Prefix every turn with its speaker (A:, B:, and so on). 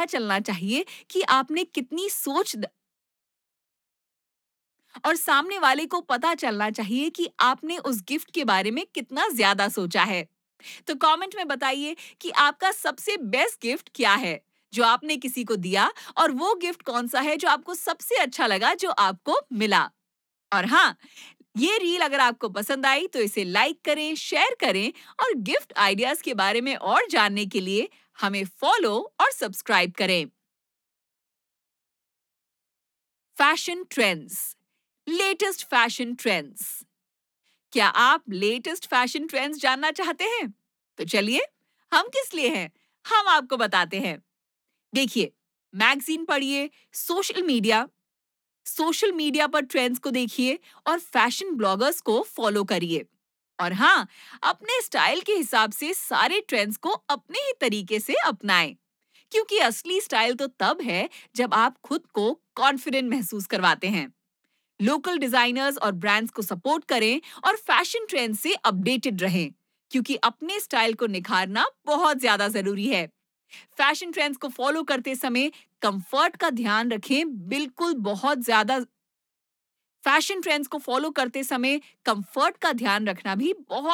A: चलना चाहिए कि आपने कितनी और सामने वाले को पता चलना चाहिए कि आपने उस गिफ्ट के बारे में कितना ज़्यादा सोचा है। तो कमेंट में बताइए कि आपका सबसे बेस्ट गिफ्ट क्या है, जो आपने किसी को दिया और वो गिफ्ट कौन-सा है जो आपको सबसे अच्छा लगा जो आपको मिला। और हाँ, ये रील अगर आपको पसंद आई तो इसे लाइक करें, शेयर करें और गिफ्ट आइडियाज़ के बारे में और जानने के लिए हमें फॉलो और सब्सक्राइब करें। Fashion trends, latest fashion trends. क्या आप लेटेस्ट फैशन ट्रेंड्स जानना चाहते हैं? तो चलिए, हम किस लिए हैं? हम आपको बताते हैं। देखिए, मैगज़ीन पढ़िए, सोशल मीडिया पर ट्रेंड्स को देखिए और फैशन ब्लॉगर्स को फॉलो करिए। और हाँ, अपने स्टाइल के हिसाब से सारे ट्रेंड्स को अपने ही तरीके से अपनाएं, क्योंकि असली स्टाइल तो तब है जब आप खुद को कॉन्फिडेंट महसूस करवाते हैं। लोकल डिजाइनर्स और ब्रांड्स को सपोर्ट करें और फैशन ट्रेंड से अपडेटेड रहें, क्योंकि अपने स्टाइल को निखारना बहुत ज्यादा जरूरी है। फैशन ट्रेंड्स को फॉलो करते समय कंफर्ट का ध्यान रखें, बिल्कुल बहुत ज्यादा। फैशन ट्रेंड्स को फॉलो करते समय कंफर्ट का ध्यान रखना भी बहुत